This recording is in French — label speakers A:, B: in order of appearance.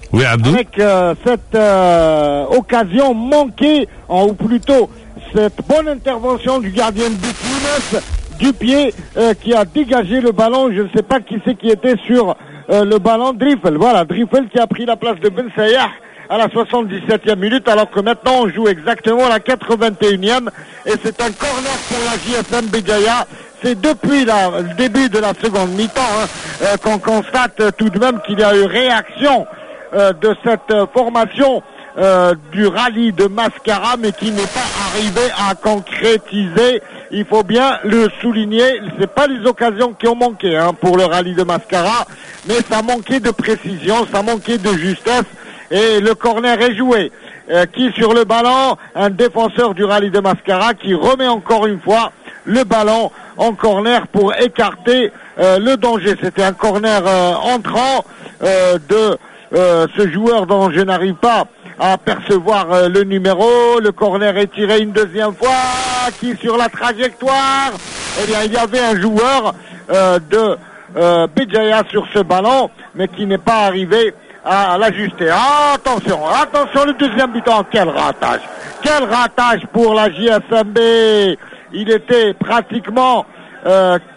A: Oui, Abdou.
B: Avec cette occasion manquée, ou plutôt cette bonne intervention du gardien de but Younes du pied qui a dégagé le ballon. Je ne sais pas qui c'est qui était sur le ballon. Driffel, voilà, Driffel qui a pris la place de Ben Sayah à la 77e minute, alors que maintenant on joue exactement la 81e et c'est un corner pour la JSM Béjaïa. C'est depuis le début de la seconde mi-temps qu'on constate tout de même qu'il y a eu réaction de cette formation du rallye de Mascara, mais qui n'est pas arrivé à concrétiser. Il faut bien le souligner, c'est pas les occasions qui ont manqué pour le rallye de Mascara, mais ça manquait de précision, ça manquait de justesse, et le corner est joué. Qui sur le ballon, un défenseur du rallye de Mascara qui remet encore une fois le ballon en corner pour écarter le danger. C'était un corner entrant de ce joueur dont je n'arrive pas à percevoir le numéro. Le corner est tiré une deuxième fois, qui sur la trajectoire, eh bien il y avait un joueur de Béjaïa sur ce ballon, mais qui n'est pas arrivé à l'ajuster. Attention, le deuxième butant, quel ratage pour la JSMB. Il était pratiquement